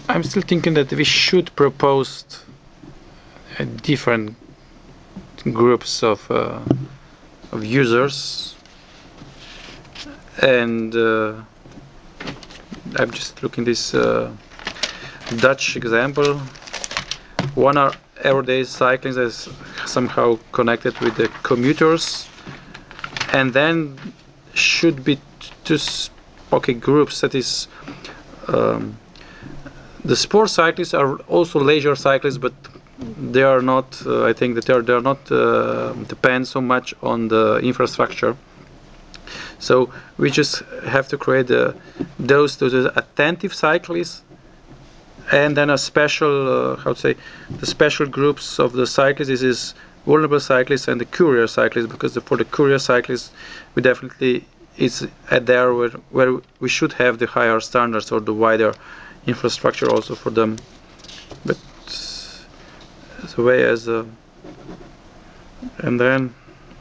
I'm still thinking that we should propose different groups of users, and I'm just looking this Dutch example. One are everyday cyclists is somehow connected with the commuters, and then should be two groups that is the sport cyclists are also leisure cyclists, but they are not. I think that they are not depend so much on the infrastructure. So we just have to create those attentive cyclists, and then a special how to say the special groups of the cyclists is vulnerable cyclists and the courier cyclists, because for the courier cyclists we definitely is at there where we should have the higher standards or the wider infrastructure also for them. But the way as and then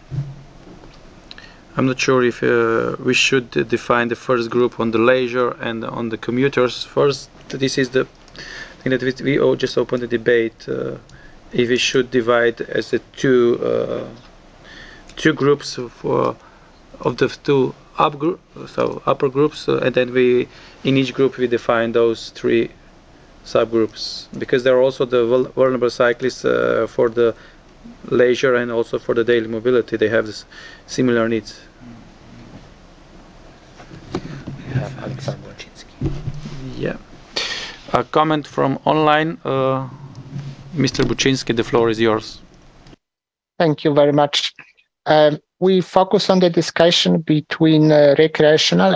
I'm not sure if we should define the first group on the leisure and on the commuters first. This is the thing that we all just opened the debate if we should divide as the two groups of the two upper groups, and then we in each group we define those three subgroups, because there are also the vulnerable cyclists for the leisure and also for the daily mobility. They have this similar needs. We have Alexander Buczynski. Yeah. A comment from online. Mr. Buczynski, the floor is yours. Thank you very much. We focus on the discussion between recreational